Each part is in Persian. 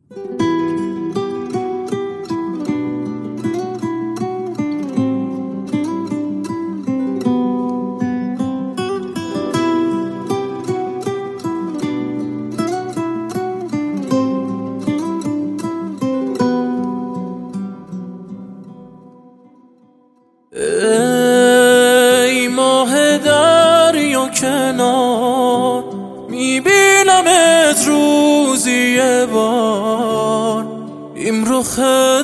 ای ماه دریا کنار، میبینمت روزی یه بار. این رخت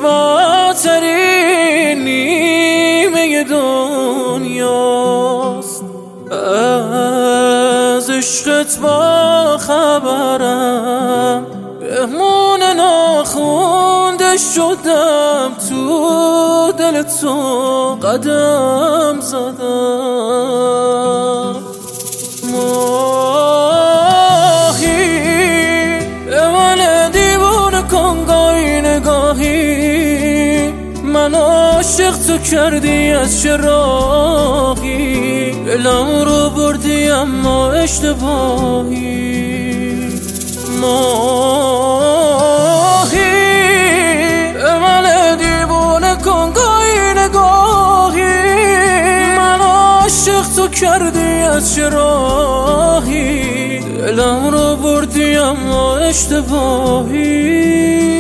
زیباترین نیمه دنیاست. از عشقت با خبرم، مهمون ناخونده شدم، تو دل تو قدم زدم. ماهی به من دیوونه کن گاهی نگاهی، من عاشق تو کردی از چه راهی، دلم رو بردی اما اشتباهی. ماهی به من دیوونه کن گاهی نگاهی، من عاشق تو کردی از چه راهی، دلم رو بردی اما اشتباهی.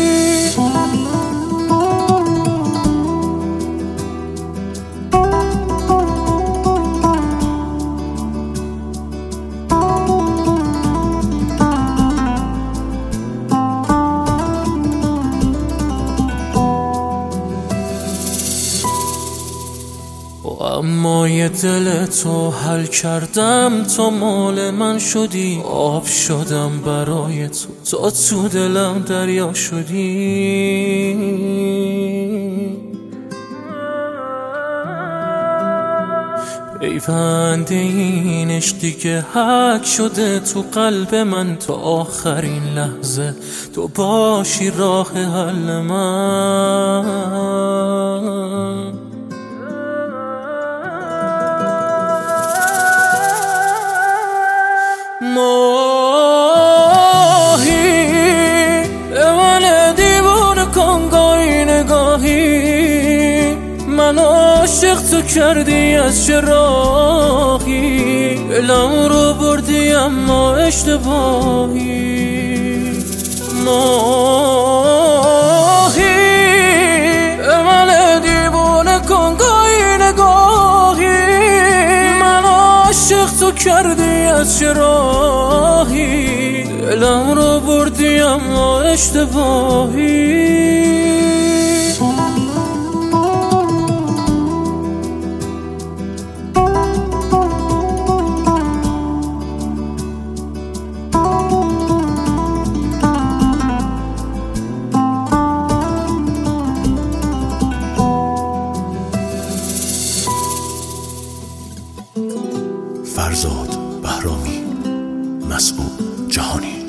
اما یه دل تو حل کردم، تو مال من شدی، آب شدم برای تو تو دلم دریا شدی. پیوند این عشق دیگه حک شده تو قلب من، تا آخرین لحظه تو باشی راه حل من. ماهی به من دیوونه کن گاهی نگاهی، من عاشق تو کردی از چه راهی، دلم رو بردی اما اشتباهی. ماهی به من دیوونه کن گاهی نگاهی، من عاشق تو کردی از چه راهی، دلم رو بردی اما اشتباهی. فرزاد بهرامی، مسعود جهانی.